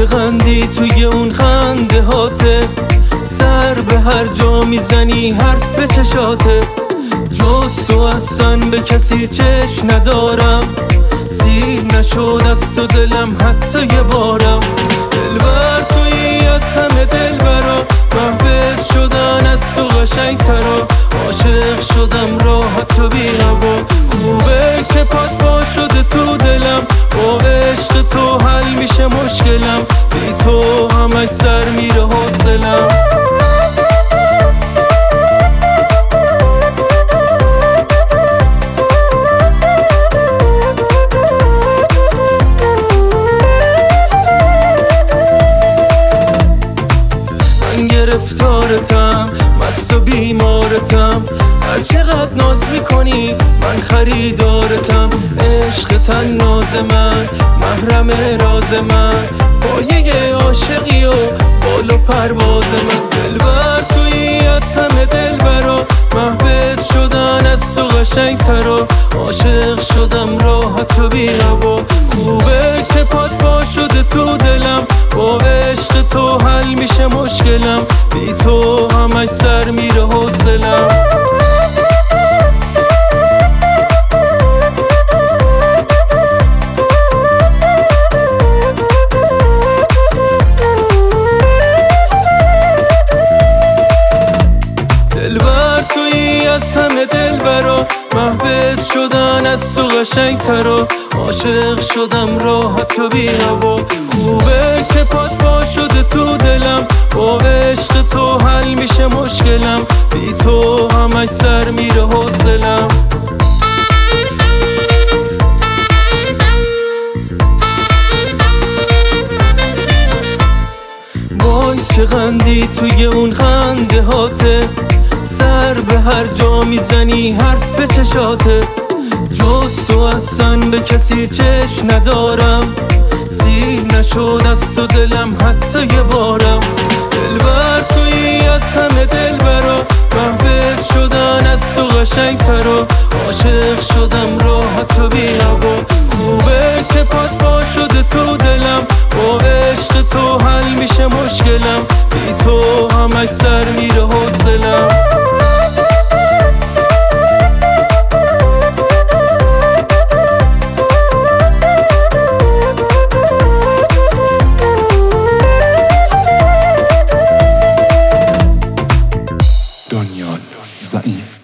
قندی توی اون خنده هاته، سر به هر جا میزنی حرف چشاته. جز تو اصلا به کسی چشم ندارم، سیر نشد از تو دلم حتی یه بارم. دلبر تویی از همه دلبرا، محبت شدن از تو قشنگ ترا. عاشق شدم راحت و بی هوا، خوبه که پات پا شده تو دلم. با عشق تو حل میشه مشکلم، بی تو همش سر میره حوصلم. گرفتارتم، مست و بیمارتم، هر چقدر ناز میکنی من خریدارتم. عشق تن ناز من، محرم راز من، پایه عاشقی و بال و پرواز من. دلبر تویی از همه دلبرا، محبت شدن از تو قشنگ ترا. عاشق شدم راحت و بی هوا، خوبه که پات پا شده تو دلم. با عشق تو حل میشه مشکلم، بی تو همش سر میره حوصلم. دلبر تویی از همه دلبرا، محبت شدن از تو قشنگ ترا. عاشق شدم راحت و بی هوا، خوبه که پات پا شده تو دلم. با عشق تو حل میشه مشکلم، بی تو همش سر میره حوصلم. وای چه قندی توی اون خنده هاته، سر به هر جا میزنی حرف چشاته. جز تو اصلا به کسی چشم ندارم، سیر نشد از تو دلم حتی یه بارم. دلبر تویی از همه دلبرا، محبت شدن از تو قشنگ ترا. عاشق شدم راحت و بی هوا، خوبه که پات پا شده تو دلم. با عشق تو حل میشه مشکلم، بی تو همش سر میره حوصلم. دنیا زعیم.